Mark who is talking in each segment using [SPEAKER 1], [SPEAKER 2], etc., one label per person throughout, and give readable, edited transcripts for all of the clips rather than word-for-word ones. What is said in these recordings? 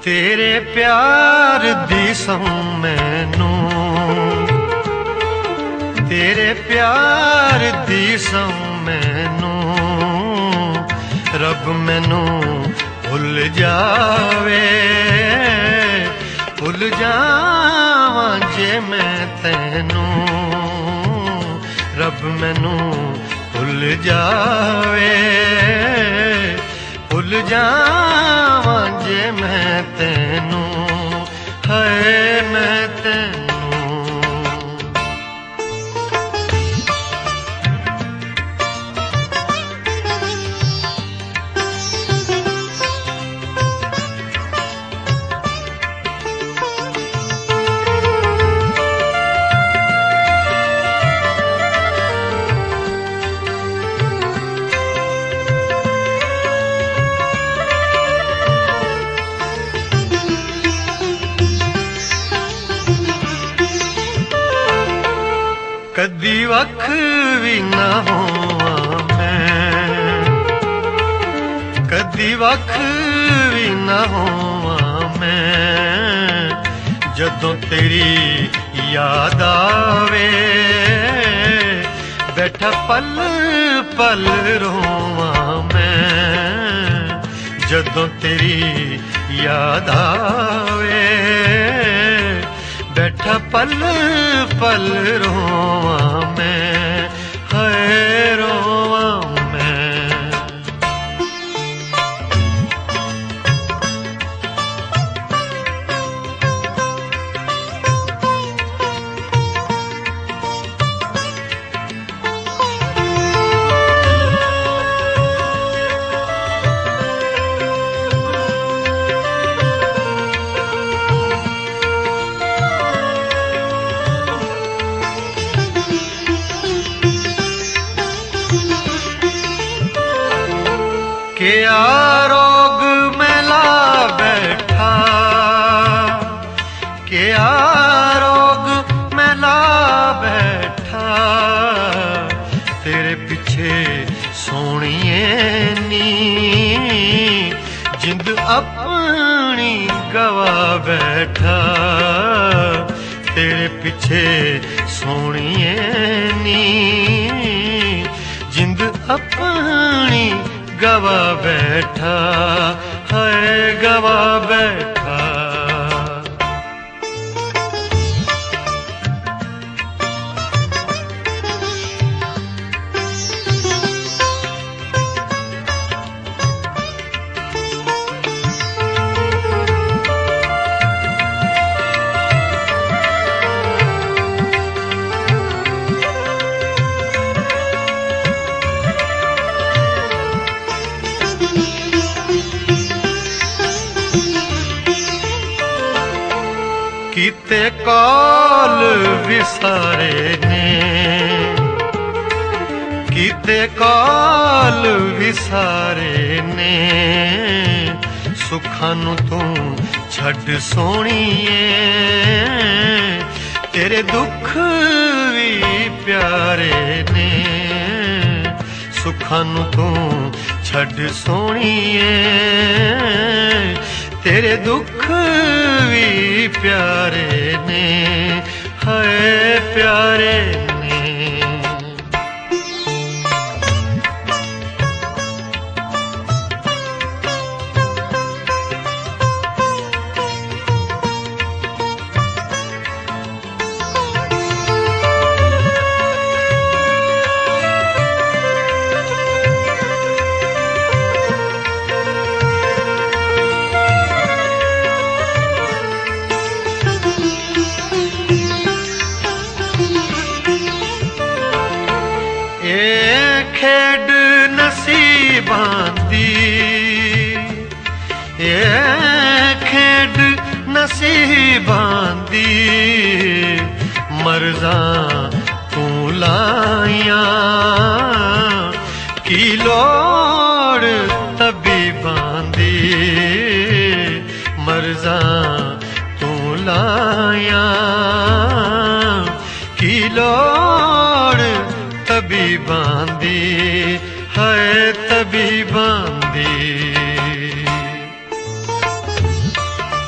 [SPEAKER 1] तेरे प्यार दी सौ मैनू, तेरे प्यार दी सौ मैनू, रब मैनू भुल जावे, भुल जावां जे मैं तैनू, रब मैनू भुल जावे, भुल जावां जे मैं तैनू, है मैं तैनू। कदी वख भी ना होवां मैं, कदी वख भी ना होवां मैं, जदों तेरी याद आवे, बैठा पल पल रोवां मैं, जदों तेरी याद आवे, बैठा पल पल रोवां मैं, है रोवां मैं। क्या रोग मैला बैठा, क्या रोग मैला बैठा, तेरे पीछे सोनिए नी, जिंद अपनी गवा बैठा, तेरे पीछे सोनिए नी, जिंद अपनी गवा बैठा, है गवा बैठा। कीते कॉल विसारे ने, कीते कॉल विसारे ने, सुखां नू तू छड्ड सोहणीए, तेरे दुख भी प्यारे ने, सुखां नू तू छड्ड सोहणीए, तेरे दुख भी प्यारे ने, है प्यारे ने। खेड नसीबां दी, खेड नसीबां दी, मर्ज़ां तू लाइयां, की लोड़ तबीबां दी, मर्ज़ां तू लाइयां, की लोड़ तबीबां दी, है तबीबां दी।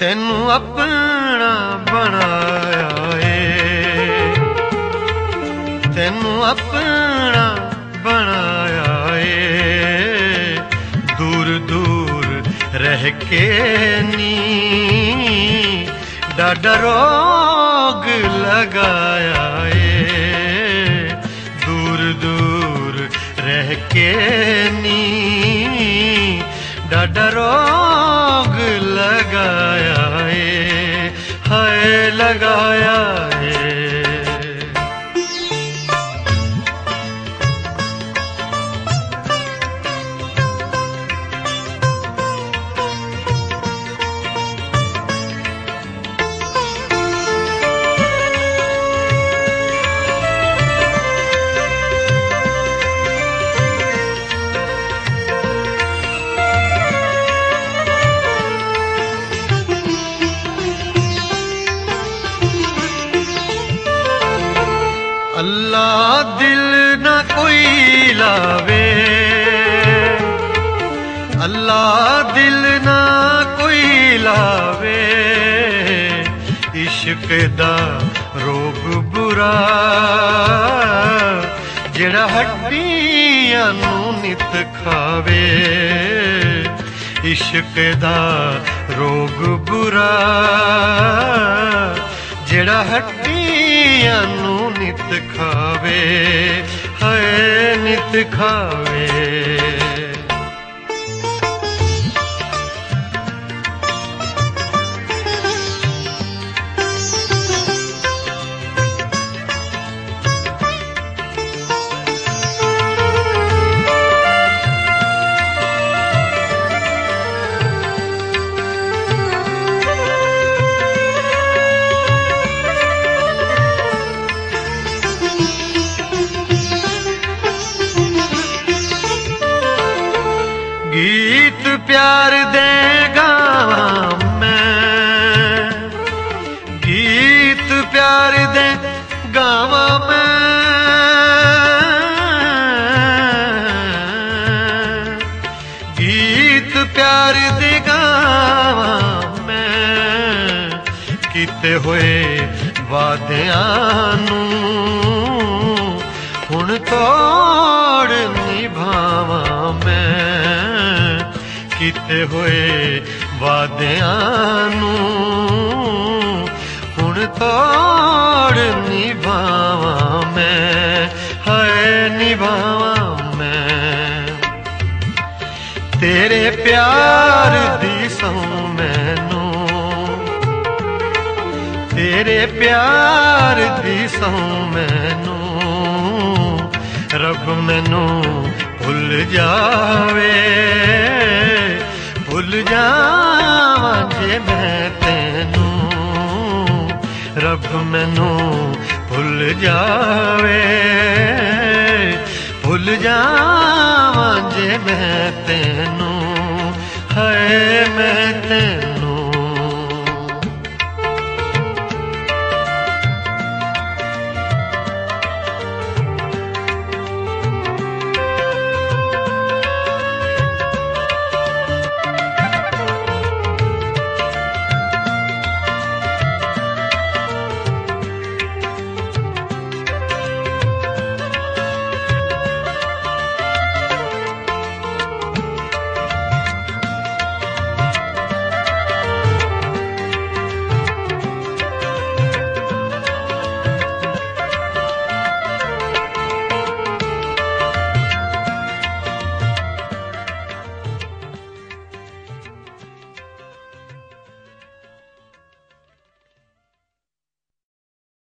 [SPEAKER 1] तेनू अपना बनाया ए, तेनू अपना बनाया ए, दूर दूर रह के नी डाडा रोग लगाया ए, दूर दूर रह के नी डाडा रोग लगाया ए, हाय लगाया ए। अल्लाह दिल ना कोई लावे, अल्लाह दिल ना कोई लावे, इश्क दा रोग बुरा जेड़ा हड्डियां नू नित खावे, इश्क दा रोग बुरा जेड़ा हड्डियां नू नित खावे, हाय नित खावे। गीत प्यार दे गावां मैं, गीत प्यार दे गावां मैं, गीत प्यार दे गावां मैं, कीते होए वादियां नू हुण तोड़ निभावां मैं, कीते होए वादियां नू हुण तोड़ निभावां मैं, हाय निभावां मैं। तेरे प्यार दी सौं मैनू, तेरे प्यार दी सौं मैनू, रब मैनू भुल जावे, भुल जावां जे मैं तेनू, रब मैनू भुल जावे, भुल जावां जे मैं तेनू, हाय